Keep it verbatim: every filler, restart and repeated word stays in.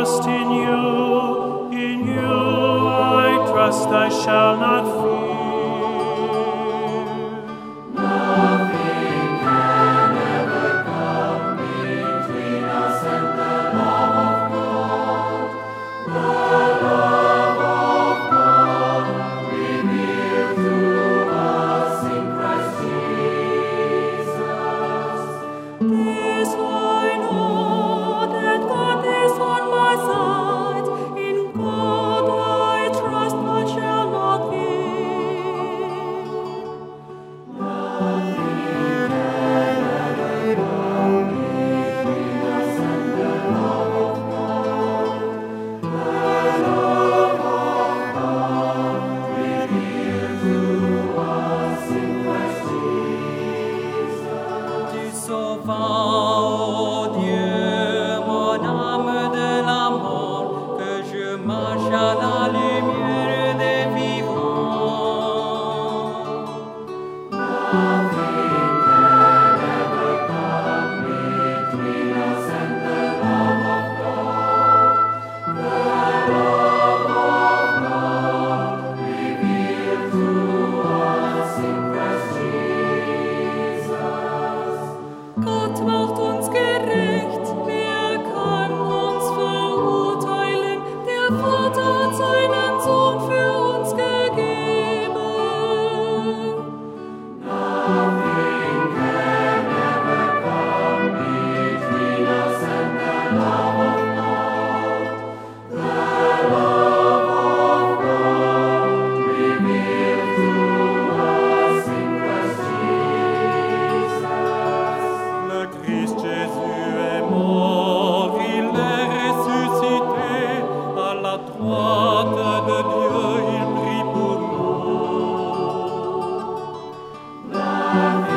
trust in you, in you I trust, I shall not fear. Nothing can ever come between us and the love of God. The love of God revealed to us in Christ Jesus. This I know, that God is on my side. In God I trust, I shall not fear. Nothing can ever come between us and the love of God. The love of God revealed to us in Christ Jesus. Tu sauvas, ô Dieu, mon âme de la mort, que je marche à la lumière des vivants. Nothing can ever come between us and the love of God. The love of God revealed to us in Christ Jesus. Gott macht uns gerecht, wer kann uns verurteilen? Der Vater hat seinen Sohn für uns gegeben. Nothing can ever come between us and the love of God. The love of God revealed to us in Christ Jesus. Le Christ Jésus est mort, il est ressuscité, à la droite de Dieu il prie pour nous. Nothing